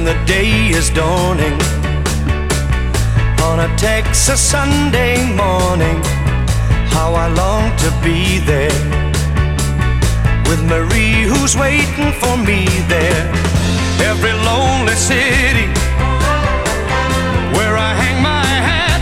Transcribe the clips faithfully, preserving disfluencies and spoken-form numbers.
the day is dawning on a Texas Sunday morning. How I long to be there with Marie, who's waiting for me there. Every lonely city where I hang my hat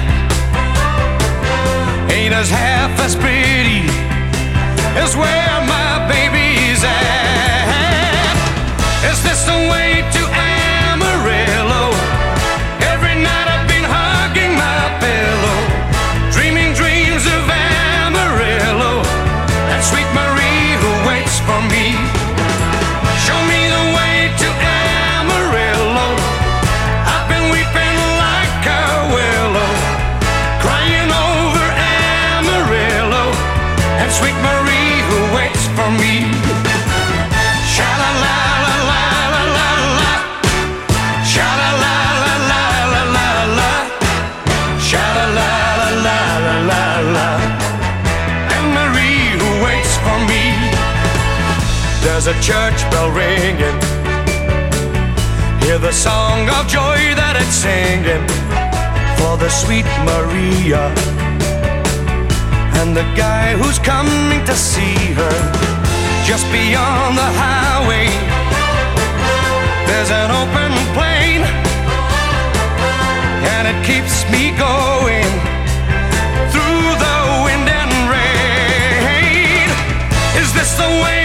ain't as half as pretty as where my baby's at. Is this the way to Amarillo? Every night I've been hugging my pillow, dreaming dreams of Amarillo and sweet Marie who waits for me. Show me the way to Amarillo. I've been weeping like a willow, crying over Amarillo and sweet Marie who waits for me. Sha-la-la-la-la-la-la-la, sha-la-la-la-la-la-la, sha-la-la-la-la-la-la, and Marie who waits for me. There's a church bell ringing, hear the song of joy that it's singing for the sweet Maria and the guy who's coming to see her. Just beyond the highway there's an open plain, and it keeps me going through the wind and rain. Is this the way